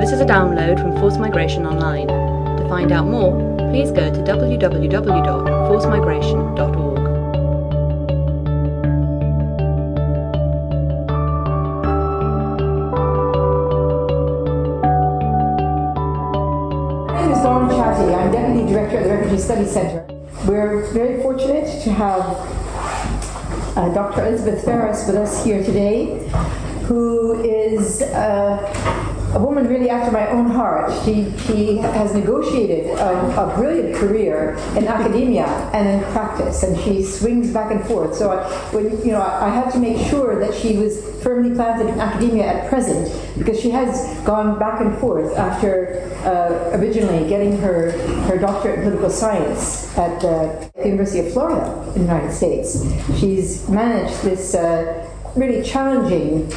This is a download from Forced Migration Online. To find out more, please go to www.forcedmigration.org. My name is Dawn Chatty. I'm Deputy Director of the Refugee Studies Centre. We're very fortunate to have Dr. Elizabeth Ferris with us here today, who is a woman really after my own heart. She has negotiated a brilliant career in academia and in practice, and she swings back and forth. So I had to make sure that she was firmly planted in academia at present, because she has gone back and forth after originally getting her doctorate in political science at the University of Florida in the United States. She's managed this really challenging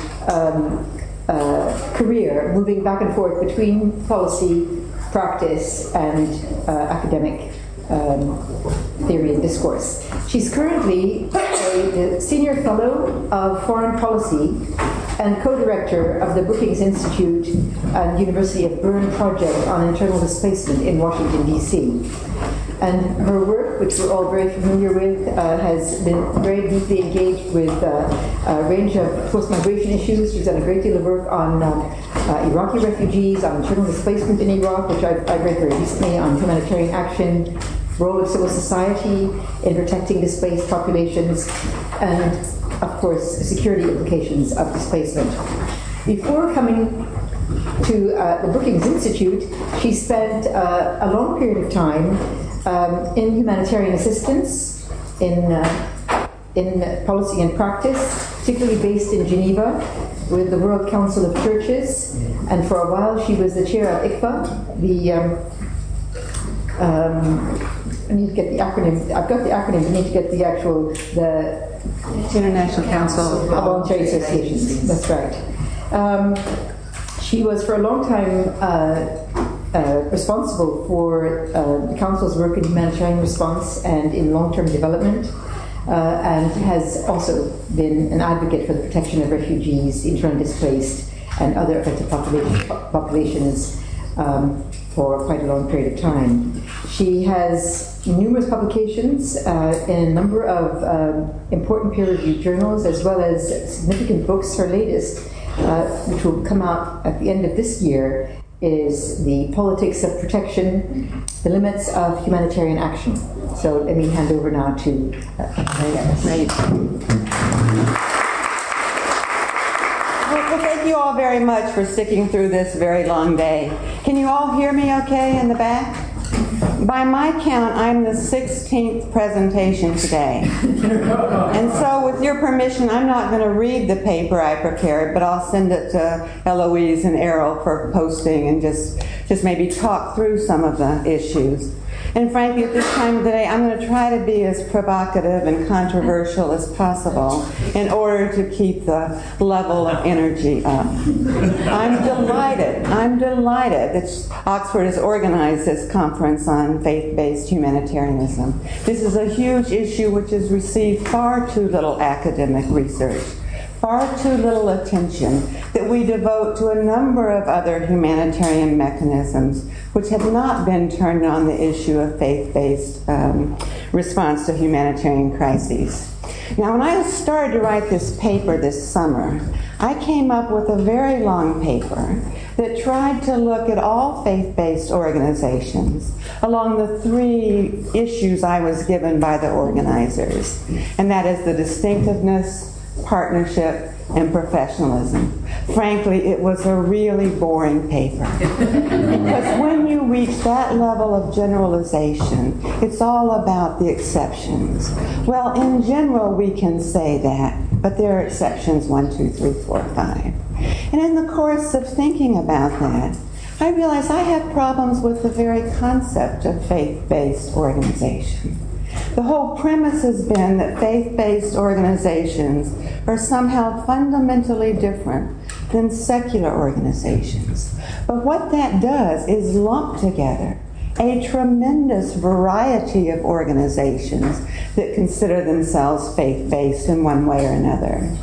career, moving back and forth between policy, practice, and academic theory and discourse. She's currently the Senior Fellow of Foreign Policy and co-director of the Brookings Institute and University of Bern project on internal displacement in Washington, D.C. And her work, which we're all very familiar with, has been very deeply engaged with a range of forced migration issues. She's done a great deal of work on Iraqi refugees, on internal displacement in Iraq, which I read very recently, on humanitarian action, role of civil society in protecting displaced populations, and, of course, security implications of displacement. Before coming to the Brookings Institute, she spent a long period of time in humanitarian assistance, in policy and practice, particularly based in Geneva with the World Council of Churches, and for a while she was the chair of ICFA, I need to get the acronym. I've got the acronym. I need to get the International Council of Voluntary Associations. That's right. She was for a long time responsible for the Council's work in humanitarian response and in long-term development, and has also been an advocate for the protection of refugees, internally displaced, and other affected populations for quite a long period of time. She has numerous publications in a number of important peer-reviewed journals, as well as significant books. Her latest, which will come out at the end of this year, is The Politics of Protection, The Limits of Humanitarian Action. So let me hand over now to Well, thank you all very much for sticking through this very long day. Can you all hear me okay in the back? By my count, I'm the 16th presentation today. And so with your permission, I'm not going to read the paper I prepared, but I'll send it to Eloise and Errol for posting and just maybe talk through some of the issues. And frankly, at this time of the day, I'm going to try to be as provocative and controversial as possible in order to keep the level of energy up. I'm delighted that Oxford has organized this conference on faith-based humanitarianism. This is a huge issue which has received far too little academic research, far too little attention that we devote to a number of other humanitarian mechanisms which have not been turned on the issue of faith-based response to humanitarian crises. Now, when I started to write this paper this summer, I came up with a very long paper that tried to look at all faith-based organizations along the three issues I was given by the organizers, and that is the distinctiveness, partnership, and professionalism. Frankly, it was a really boring paper. Because when you reach that level of generalization, it's all about the exceptions. Well, in general, we can say that, but there are exceptions 1, 2, 3, 4, 5. And in the course of thinking about that, I realized I have problems with the very concept of faith-based organization. The whole premise has been that faith-based organizations are somehow fundamentally different than secular organizations. But what that does is lump together a tremendous variety of organizations that consider themselves faith-based in one way or another.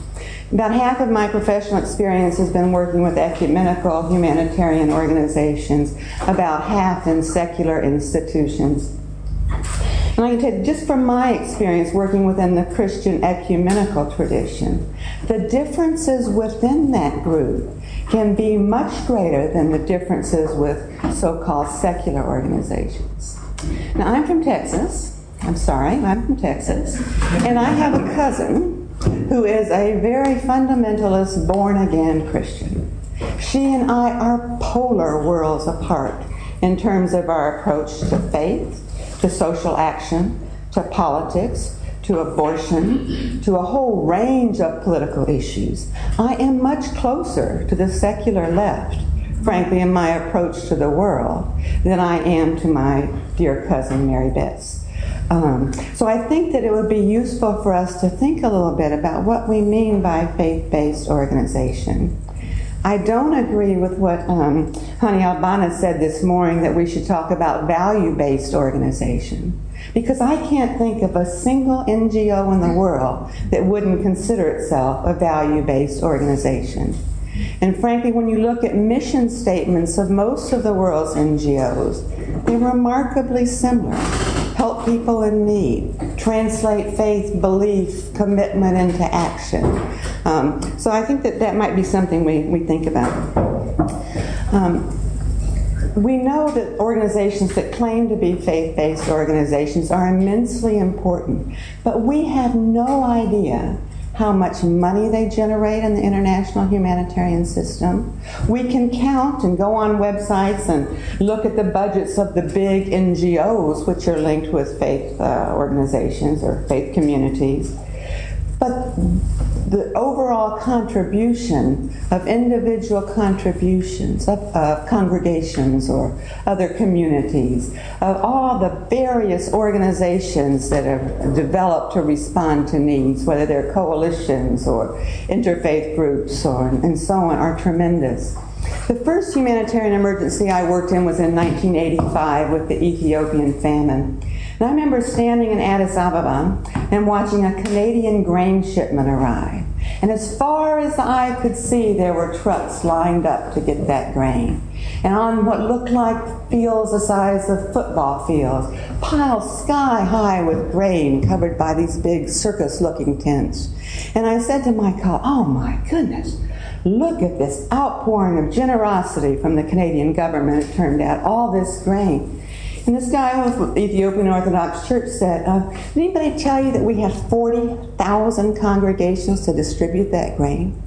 About half of my professional experience has been working with ecumenical humanitarian organizations, about half in secular institutions. And I can tell you, just from my experience working within the Christian ecumenical tradition, the differences within that group can be much greater than the differences with so-called secular organizations. Now, I'm from Texas. I'm from Texas. And I have a cousin who is a very fundamentalist, born-again Christian. She and I are polar worlds apart in terms of our approach to faith, to social action, to politics, to abortion, to a whole range of political issues. I am much closer to the secular left, frankly, in my approach to the world than I am to my dear cousin Mary Betts. So I think that it would be useful for us to think a little bit about what we mean by faith-based organization. I don't agree with what Honey Albana said this morning, that we should talk about value-based organization, because I can't think of a single NGO in the world that wouldn't consider itself a value-based organization. And frankly, when you look at mission statements of most of the world's NGOs, they're remarkably similar. Help people in need, translate faith, belief, commitment into action. So I think that might be something we think about. We know that organizations that claim to be faith-based organizations are immensely important, but we have no idea how much money they generate in the international humanitarian system. We can count and go on websites and look at the budgets of the big NGOs, which are linked with faith organizations or faith communities. But the overall contribution of individual contributions of congregations or other communities, of all the various organizations that have developed to respond to needs, whether they're coalitions or interfaith groups and so on, are tremendous. The first humanitarian emergency I worked in was in 1985 with the Ethiopian famine. And I remember standing in Addis Ababa and watching a Canadian grain shipment arrive. And as far as the eye could see, there were trucks lined up to get that grain. And on what looked like fields the size of football fields, piled sky high with grain covered by these big circus-looking tents. And I said to my colleague, oh my goodness, look at this outpouring of generosity from the Canadian government, it turned out, all this grain. And this guy with the Ethiopian Orthodox Church said, did anybody tell you that we have 40,000 congregations to distribute that grain?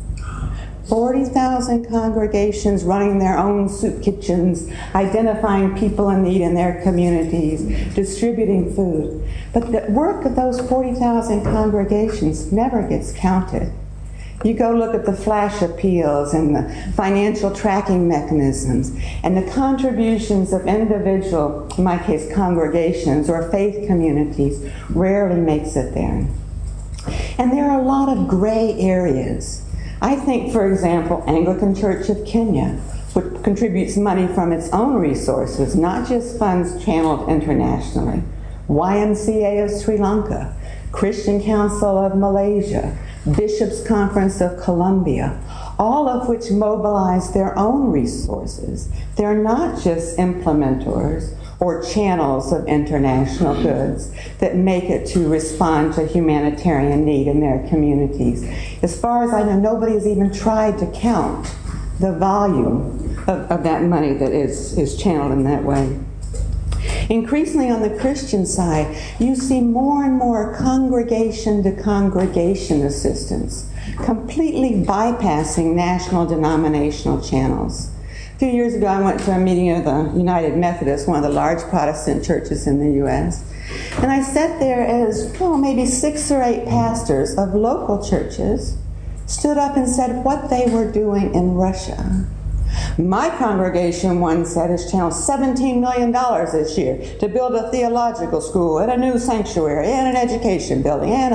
40,000 congregations running their own soup kitchens, identifying people in need in their communities, distributing food. But the work of those 40,000 congregations never gets counted. You go look at the flash appeals and the financial tracking mechanisms and the contributions of individual, in my case, congregations or faith communities, rarely makes it there. And there are a lot of gray areas. I think, for example, Anglican Church of Kenya, which contributes money from its own resources, not just funds channeled internationally, YMCA of Sri Lanka, Christian Council of Malaysia, Bishops' Conference of Colombia, all of which mobilize their own resources. They're not just implementors or channels of international goods that make it to respond to humanitarian need in their communities. As far as I know, nobody has even tried to count the volume of that money that is channeled in that way. Increasingly on the Christian side, you see more and more congregation-to-congregation assistance, completely bypassing national denominational channels. A few years ago, I went to a meeting of the United Methodists, one of the large Protestant churches in the U.S., and I sat there as, maybe 6 or 8 pastors of local churches stood up and said what they were doing in Russia. My congregation, one said, has channeled $17 million this year to build a theological school and a new sanctuary and an education building. And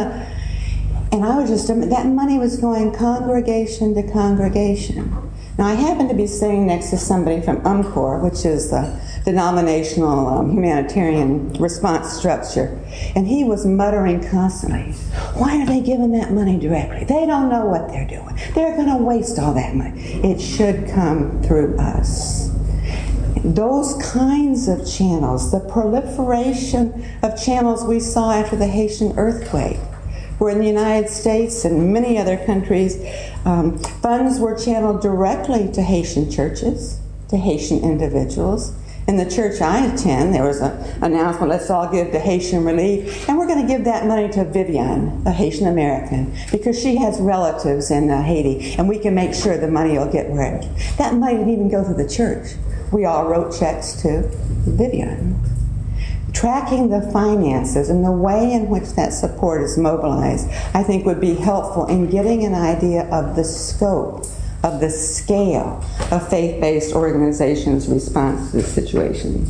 I was just, that money was going congregation to congregation. Now, I happened to be sitting next to somebody from UMCOR, which is the denominational humanitarian response structure. And he was muttering constantly, why are they giving that money directly? They don't know what they're doing. They're going to waste all that money. It should come through us. Those kinds of channels, the proliferation of channels we saw after the Haitian earthquake, where in the United States and many other countries, funds were channeled directly to Haitian churches, to Haitian individuals. In the church I attend, there was an announcement, let's all give to Haitian relief, and we're going to give that money to Vivian, a Haitian American, because she has relatives in Haiti, and we can make sure the money will get where that money didn't even go through the church. We all wrote checks to Vivian. Tracking the finances and the way in which that support is mobilized, I think would be helpful in getting an idea of the scope, of the scale of faith-based organizations' response to the situation.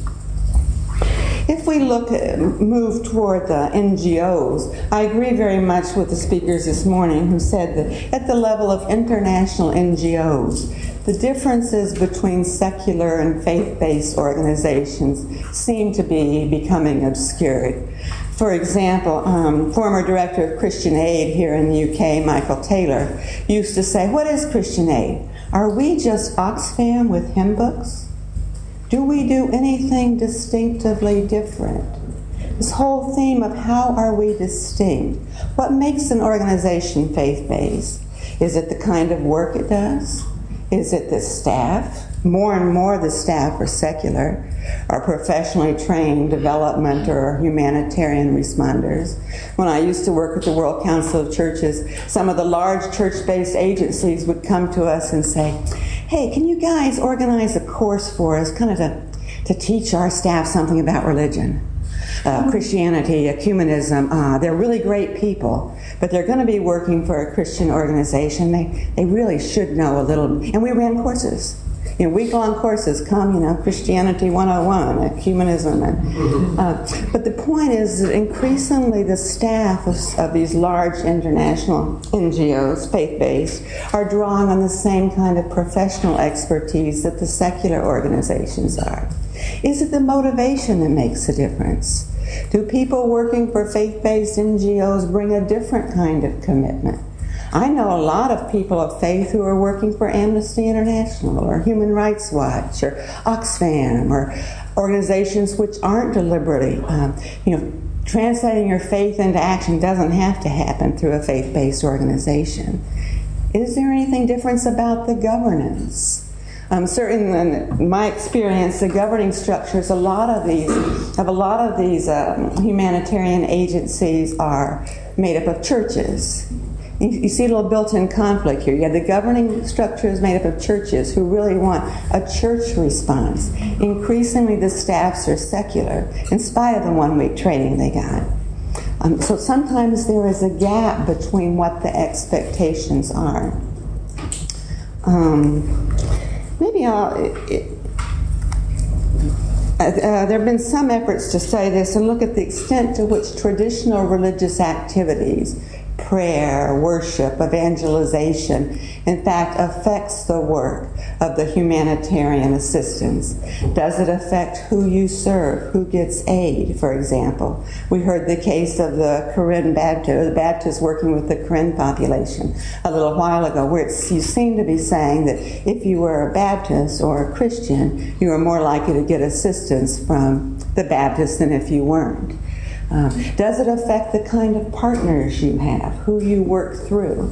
If we move toward the NGOs, I agree very much with the speakers this morning who said that at the level of international NGOs, the differences between secular and faith-based organizations seem to be becoming obscured. For example, former director of Christian Aid here in the UK, Michael Taylor, used to say, what is Christian Aid? Are we just Oxfam with hymn books? Do we do anything distinctively different? This whole theme of how are we distinct? What makes an organization faith-based? Is it the kind of work it does? Is it the staff? More and more the staff are secular, are professionally trained development or humanitarian responders. When I used to work at the World Council of Churches, some of the large church-based agencies would come to us and say, hey, can you guys organize a course for us kind of to teach our staff something about religion? Christianity, ecumenism, they're really great people, but they're going to be working for a Christian organization. They really should know a little. And we ran courses, week-long courses, Christianity 101, ecumenism. But the point is that increasingly the staff of these large international NGOs, faith-based, are drawing on the same kind of professional expertise that the secular organizations are. Is it the motivation that makes a difference? Do people working for faith-based NGOs bring a different kind of commitment? I know a lot of people of faith who are working for Amnesty International or Human Rights Watch or Oxfam or organizations which aren't deliberately, translating your faith into action doesn't have to happen through a faith-based organization. Is there anything different about the governance? Certainly, in my experience, the governing structures, a lot of these humanitarian agencies are made up of churches. You see a little built-in conflict here. You have the governing structures made up of churches who really want a church response. Increasingly, the staffs are secular, in spite of the one-week training they got. So sometimes there is a gap between what the expectations are. There have been some efforts to study this and look at the extent to which traditional religious activities, prayer, worship, evangelization, in fact, affects the work of the humanitarian assistance. Does it affect who you serve, who gets aid, for example? We heard the case of the Karen Baptist, the Baptists working with the Karen population a little while ago, where you seem to be saying that if you were a Baptist or a Christian, you were more likely to get assistance from the Baptists than if you weren't. Does it affect the kind of partners you have, who you work through?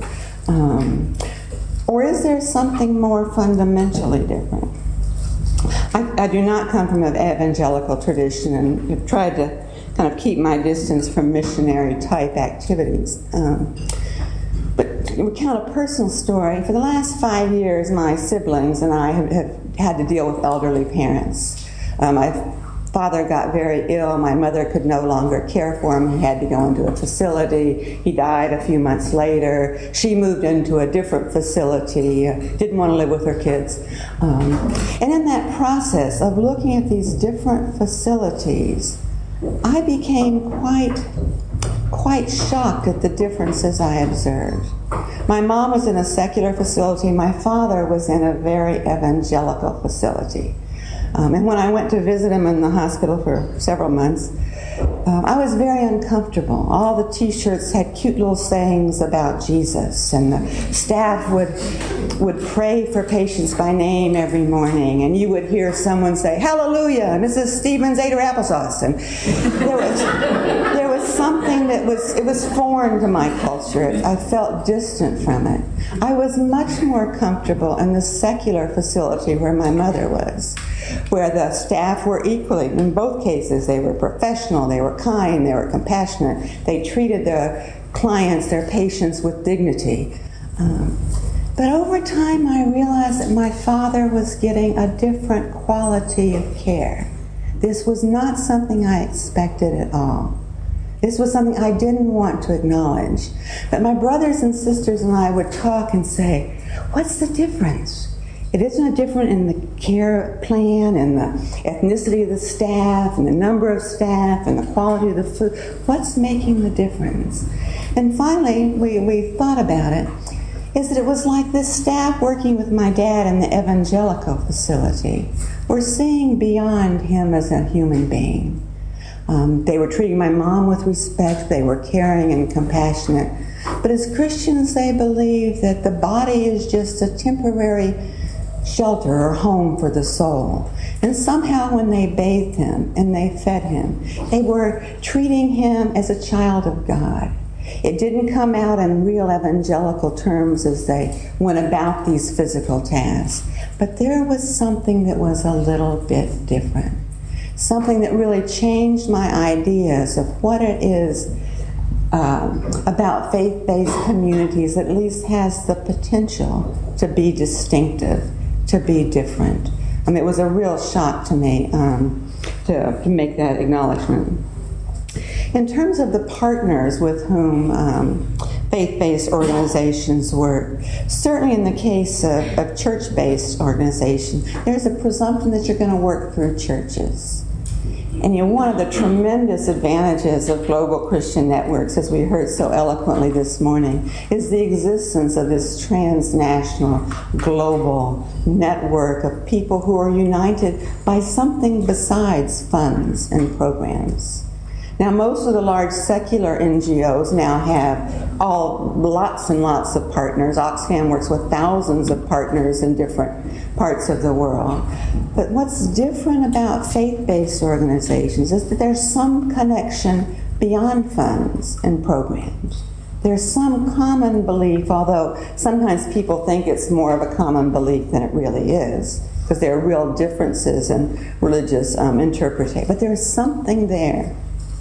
Or is there something more fundamentally different? I do not come from an evangelical tradition and have tried to kind of keep my distance from missionary-type activities. But to recount a personal story, for the last 5 years, my siblings and I have had to deal with elderly parents. My father got very ill. My mother could no longer care for him. He had to go into a facility. He died a few months later. She moved into a different facility, didn't want to live with her kids. And in that process of looking at these different facilities, I became quite shocked at the differences I observed. My mom was in a secular facility. My father was in a very evangelical facility. And when I went to visit him in the hospital for several months, I was very uncomfortable. All the T-shirts had cute little sayings about Jesus, and the staff would pray for patients by name every morning, and you would hear someone say, "Hallelujah, Mrs. Stevens ate her applesauce." And there was something that was foreign to my culture. I felt distant from it. I was much more comfortable in the secular facility where my mother was, where the staff were equally, in both cases, they were professional, they were kind, they were compassionate, they treated their clients, their patients with dignity. But over time I realized that my father was getting a different quality of care. This was not something I expected at all. This was something I didn't want to acknowledge. But my brothers and sisters and I would talk and say, "What's the difference? It isn't different in the care plan and the ethnicity of the staff and the number of staff and the quality of the food. What's making the difference?" And finally, we thought about it, is that it was like this staff working with my dad in the evangelical facility were seeing beyond him as a human being. They were treating my mom with respect, they were caring and compassionate. But as Christians, they believe that the body is just a temporary shelter or home for the soul. And somehow when they bathed him and they fed him, they were treating him as a child of God. It didn't come out in real evangelical terms as they went about these physical tasks. But there was something that was a little bit different. Something that really changed my ideas of what it is about faith-based communities, at least has the potential to be distinctive, to be different. It was a real shock to me to make that acknowledgement. In terms of the partners with whom faith-based organizations work, certainly in the case of church-based organizations, there's a presumption that you're going to work through churches. And one of the tremendous advantages of global Christian networks, as we heard so eloquently this morning, is the existence of this transnational, global network of people who are united by something besides funds and programs. Now, most of the large secular NGOs now have lots and lots of partners. Oxfam works with thousands of partners in different parts of the world. But what's different about faith-based organizations is that there's some connection beyond funds and programs. There's some common belief, although sometimes people think it's more of a common belief than it really is, because there are real differences in religious interpretation. But there's something there.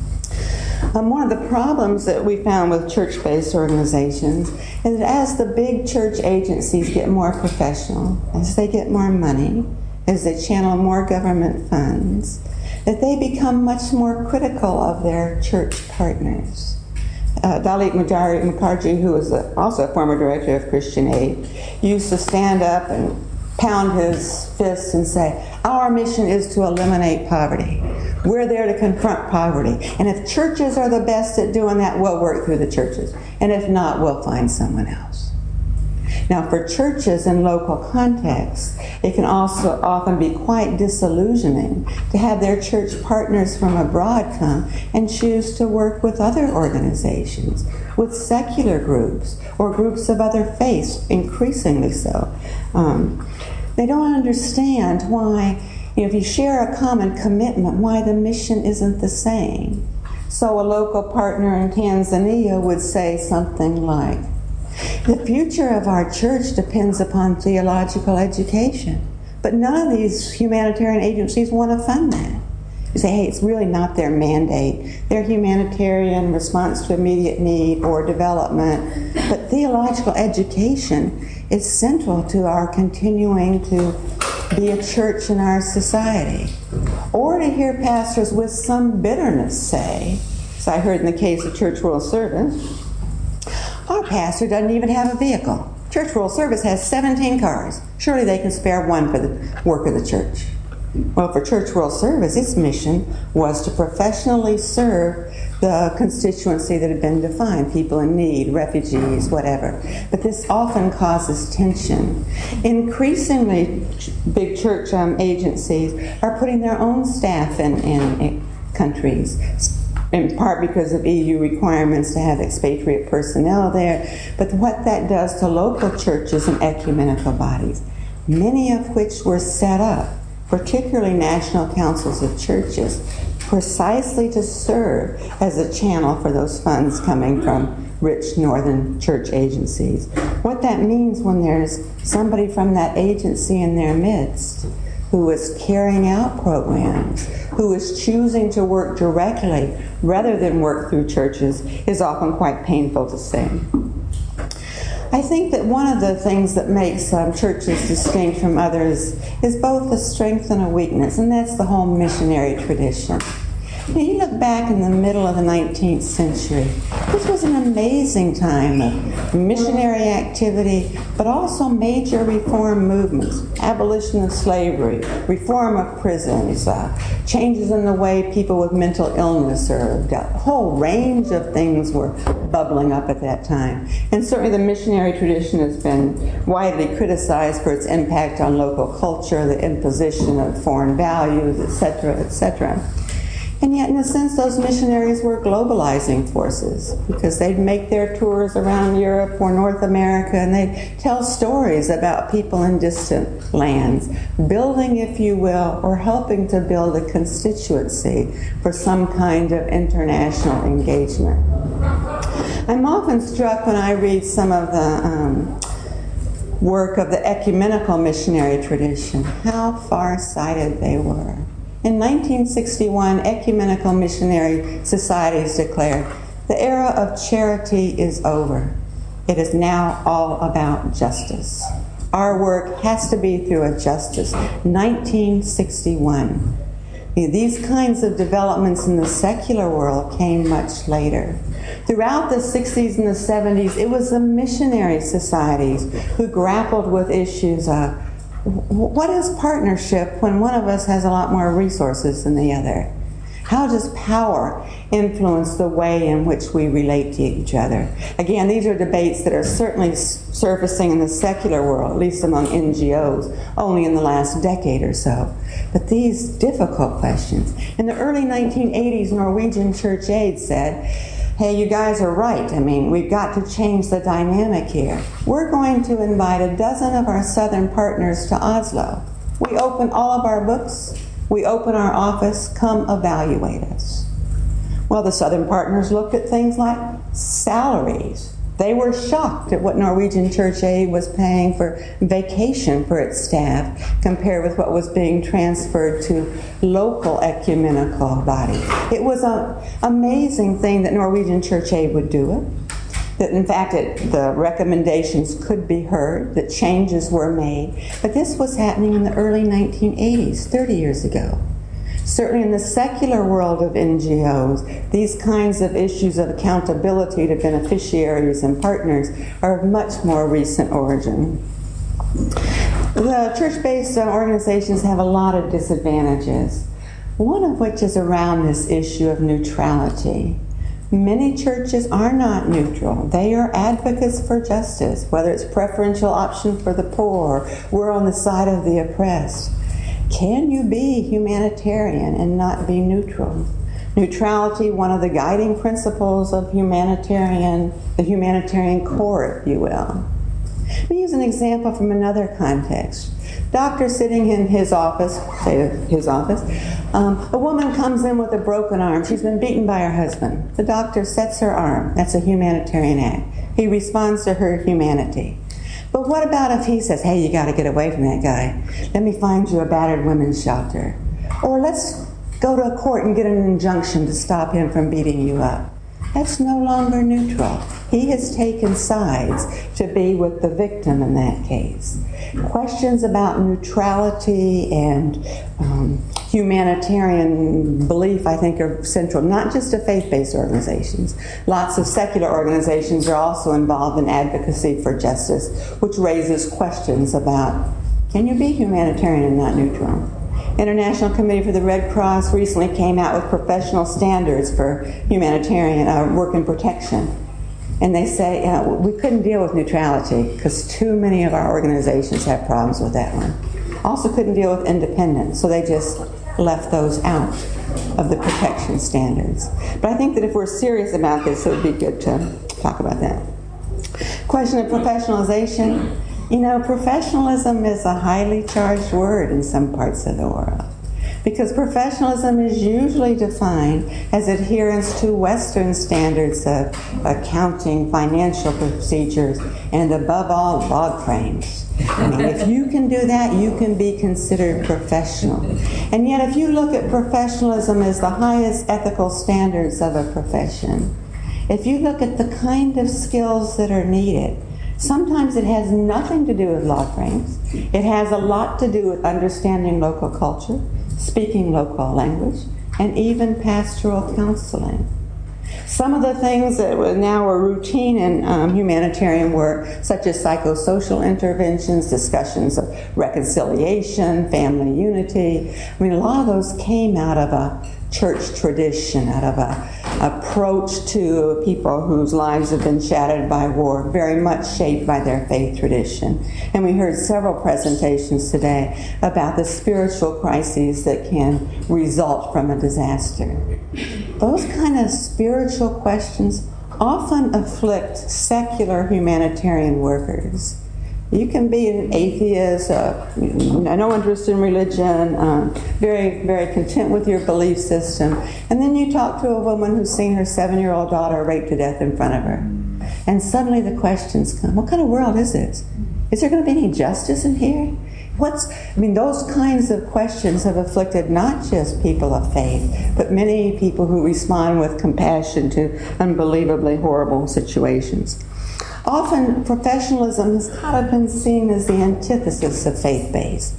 One of the problems that we found with church-based organizations is that as the big church agencies get more professional, as they get more money, as they channel more government funds, that they become much more critical of their church partners. Dalit Mukherjee, who was also a former director of Christian Aid, used to stand up and pound his fists and say, "Our mission is to eliminate poverty. We're there to confront poverty. And if churches are the best at doing that, we'll work through the churches. And if not, we'll find someone else." Now, for churches in local contexts, it can also often be quite disillusioning to have their church partners from abroad come and choose to work with other organizations, with secular groups, or groups of other faiths, increasingly so. They don't understand why, if you share a common commitment, why the mission isn't the same. So a local partner in Tanzania would say something like, "The future of our church depends upon theological education, but none of these humanitarian agencies want to fund that." You say, hey, it's really not their mandate. They're humanitarian response to immediate need or development, but theological education is central to our continuing to be a church in our society. Or to hear pastors with some bitterness say, as I heard in the case of Church World Service, "Our pastor doesn't even have a vehicle. Church World Service has 17 cars. Surely they can spare one for the work of the church." Well, for Church World Service, its mission was to professionally serve the constituency that had been defined, people in need, refugees, whatever. But this often causes tension. Increasingly, big church agencies are putting their own staff in countries, in part because of EU requirements to have expatriate personnel there, but what that does to local churches and ecumenical bodies, many of which were set up, particularly national councils of churches, precisely to serve as a channel for those funds coming from rich northern church agencies. What that means when there's somebody from that agency in their midst who is carrying out programs, who is choosing to work directly rather than work through churches, is often quite painful to see. I think that one of the things that makes churches distinct from others is both a strength and a weakness, and that's the whole missionary tradition. You look back in the middle of the 19th century, this was an amazing time of missionary activity, but also major reform movements, abolition of slavery, reform of prisons, changes in the way people with mental illness served. A whole range of things were bubbling up at that time. And certainly the missionary tradition has been widely criticized for its impact on local culture, the imposition of foreign values, etc., etc. And yet, in a sense, those missionaries were globalizing forces because they'd make their tours around Europe or North America and they'd tell stories about people in distant lands, building, if you will, or helping to build a constituency for some kind of international engagement. I'm often struck when I read some of the work of the ecumenical missionary tradition, how far-sighted they were. In 1961, ecumenical missionary societies declared, the era of charity is over. It is now all about justice. Our work has to be through a justice. 1961. These kinds of developments in the secular world came much later. Throughout the 60s and the 70s, it was the missionary societies who grappled with issues of what is partnership when one of us has a lot more resources than the other? How does power influence the way in which we relate to each other? Again, these are debates that are certainly surfacing in the secular world, at least among NGOs, only in the last decade or so. But these difficult questions. In the early 1980s, Norwegian Church Aid said, hey, you guys are right. I mean, we've got to change the dynamic here. We're going to invite a dozen of our southern partners to Oslo. We open all of our books. We open our office. Come evaluate us. Well, the southern partners looked at things like salaries. They were shocked at what Norwegian Church Aid was paying for vacation for its staff compared with what was being transferred to local ecumenical bodies. It was an amazing thing that Norwegian Church Aid would do it, that in fact the recommendations could be heard, that changes were made. But this was happening in the early 1980s, 30 years ago. Certainly in the secular world of NGOs, these kinds of issues of accountability to beneficiaries and partners are of much more recent origin. The church-based organizations have a lot of disadvantages, one of which is around this issue of neutrality. Many churches are not neutral. They are advocates for justice, whether it's preferential option for the poor, we're on the side of the oppressed. Can you be humanitarian and not be neutral? Neutrality, one of the guiding principles of the humanitarian core, if you will. Let me use an example from another context. Doctor sitting in his office, a woman comes in with a broken arm. She's been beaten by her husband. The doctor sets her arm. That's a humanitarian act. He responds to her humanity. But what about if he says, hey, you got to get away from that guy. Let me find you a battered women's shelter. Or let's go to a court and get an injunction to stop him from beating you up. That's no longer neutral. He has taken sides to be with the victim in that case. Questions about neutrality and humanitarian belief, I think, are central, not just to faith-based organizations. Lots of secular organizations are also involved in advocacy for justice, which raises questions about, can you be humanitarian and not neutral? International Committee for the Red Cross recently came out with professional standards for humanitarian work and protection. And they say we couldn't deal with neutrality because too many of our organizations have problems with that one. Also couldn't deal with independence, so they just left those out of the protection standards. But I think that if we're serious about this, it would be good to talk about that. Question of professionalization. Professionalism is a highly charged word in some parts of the world, because professionalism is usually defined as adherence to Western standards of accounting, financial procedures, and above all, log frames. If you can do that, you can be considered professional. And yet, if you look at professionalism as the highest ethical standards of a profession, if you look at the kind of skills that are needed, sometimes it has nothing to do with log frames. It has a lot to do with understanding local culture, speaking local language, and even pastoral counseling. Some of the things that now are routine in humanitarian work, such as psychosocial interventions, discussions of reconciliation, family unity, a lot of those came out of a church tradition, out of an approach to people whose lives have been shattered by war, very much shaped by their faith tradition. And we heard several presentations today about the spiritual crises that can result from a disaster. Those kind of spiritual questions often afflict secular humanitarian workers. You can be an atheist, no interest in religion, very, very content with your belief system, and then you talk to a woman who's seen her 7-year-old daughter raped to death in front of her. And suddenly the questions come, what kind of world is this? Is there going to be any justice in here? Those kinds of questions have afflicted not just people of faith, but many people who respond with compassion to unbelievably horrible situations. Often, professionalism has kind of been seen as the antithesis of faith-based.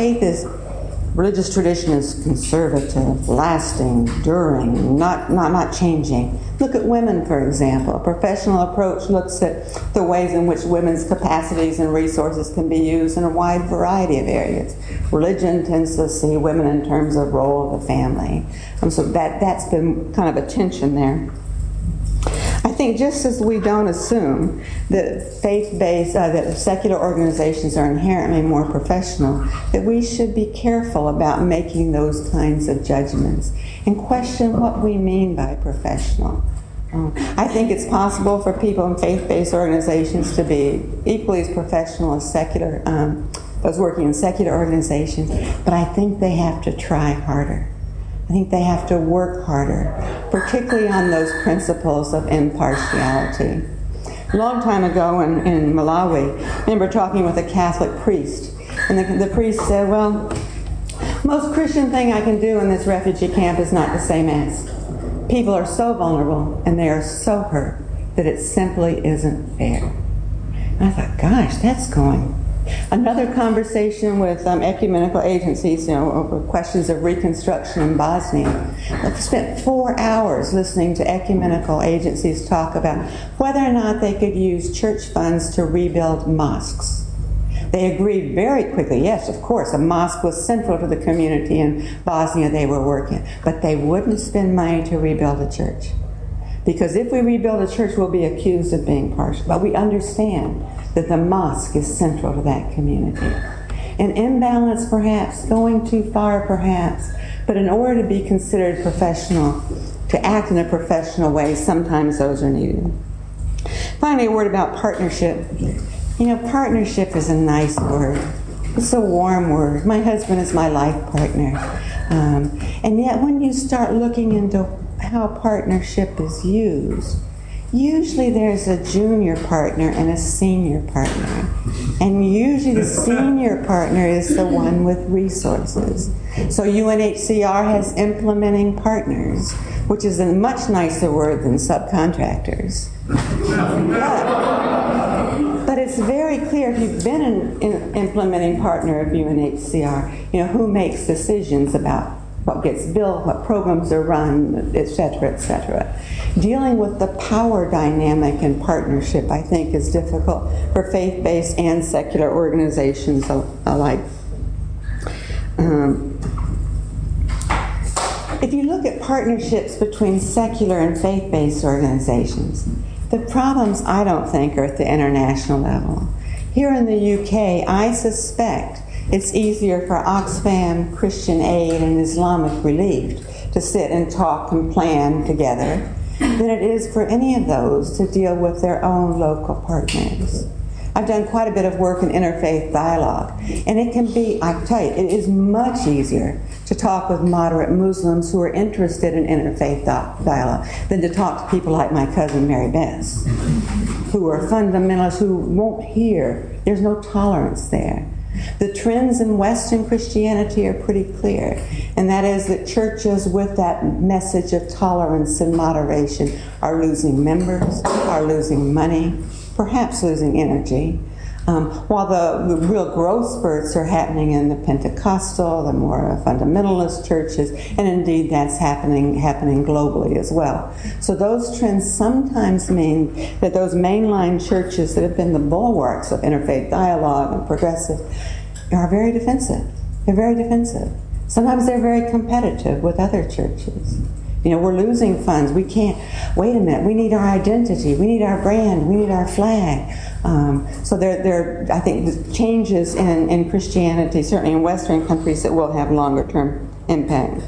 Religious tradition is conservative, lasting, enduring, not changing. Look at women, for example. A professional approach looks at the ways in which women's capacities and resources can be used in a wide variety of areas. Religion tends to see women in terms of role of the family. So that's been kind of a tension there. I think just as we don't assume that faith-based, that secular organizations are inherently more professional, that we should be careful about making those kinds of judgments and question what we mean by professional. I think it's possible for people in faith-based organizations to be equally as professional as those working in secular organizations, but I think they have to try harder. I think they have to work harder, particularly on those principles of impartiality. A long time ago in Malawi, I remember talking with a Catholic priest, and the priest said, well, most Christian thing I can do in this refugee camp is not to say Mass. People are so vulnerable, and they are so hurt, that it simply isn't fair. And I thought, gosh, that's going. Another conversation with ecumenical agencies, over questions of reconstruction in Bosnia. I spent 4 hours listening to ecumenical agencies talk about whether or not they could use church funds to rebuild mosques. They agreed very quickly, yes, of course, a mosque was central to the community in Bosnia they were working, but they wouldn't spend money to rebuild a church. Because if we rebuild a church, we'll be accused of being partial. But we understand that the mosque is central to that community. An imbalance, perhaps, going too far, perhaps, but in order to be considered professional, to act in a professional way, sometimes those are needed. Finally, a word about partnership. Partnership is a nice word. It's a warm word. My husband is my life partner. And yet when you start looking into how partnership is used, usually there's a junior partner and a senior partner. And usually the senior partner is the one with resources. So UNHCR has implementing partners, which is a much nicer word than subcontractors. But it's very clear if you've been an implementing partner of UNHCR, who makes decisions about what gets built, what programs are run, et cetera, et cetera. Dealing with the power dynamic in partnership, I think, is difficult for faith-based and secular organizations alike. If you look at partnerships between secular and faith-based organizations, the problems, I don't think, are at the international level. Here in the UK, I suspect it's easier for Oxfam, Christian Aid, and Islamic Relief to sit and talk and plan together than it is for any of those to deal with their own local partners. I've done quite a bit of work in interfaith dialogue, and it can be, I tell you, it is much easier to talk with moderate Muslims who are interested in interfaith dialogue than to talk to people like my cousin Mary Bess, who are fundamentalists who won't hear. There's no tolerance there. The trends in Western Christianity are pretty clear, and that is that churches with that message of tolerance and moderation are losing members, are losing money, perhaps losing energy, while the real growth spurts are happening in the Pentecostal, the more fundamentalist churches, and indeed that's happening globally as well. So those trends sometimes mean that those mainline churches that have been the bulwarks of interfaith dialogue and progressive are very defensive. They're very defensive. Sometimes they're very competitive with other churches. You know, we're losing funds. We can't, wait a minute, we need our identity, we need our brand, we need our flag. So there I think, changes in Christianity, certainly in Western countries, that will have longer term impact.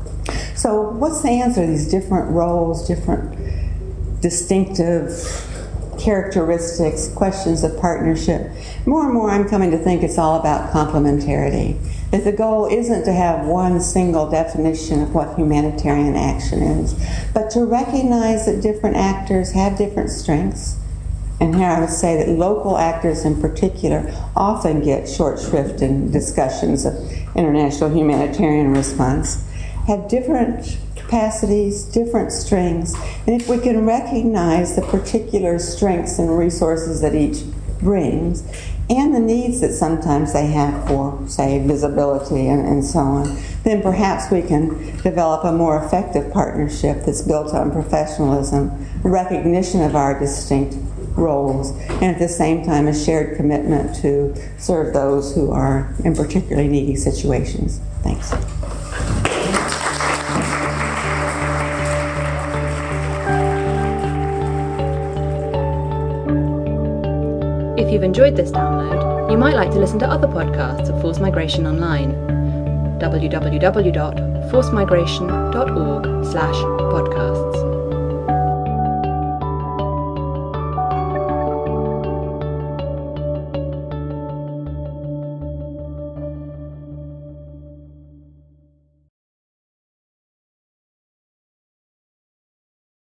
So what's the answer? These different roles, different distinctive characteristics, questions of partnership. More and more I'm coming to think it's all about complementarity. That the goal isn't to have one single definition of what humanitarian action is, but to recognize that different actors have different strengths. And here I would say that local actors in particular often get short shrift in discussions of international humanitarian response, have different capacities, different strengths, and if we can recognize the particular strengths and resources that each brings, and the needs that sometimes they have for, say, visibility and so on, then perhaps we can develop a more effective partnership that's built on professionalism, recognition of our distinct roles, and at the same time a shared commitment to serve those who are in particularly needy situations. Thanks. If you've enjoyed this download, you might like to listen to other podcasts of Forced Migration Online. www.forcedmigration.org/podcasts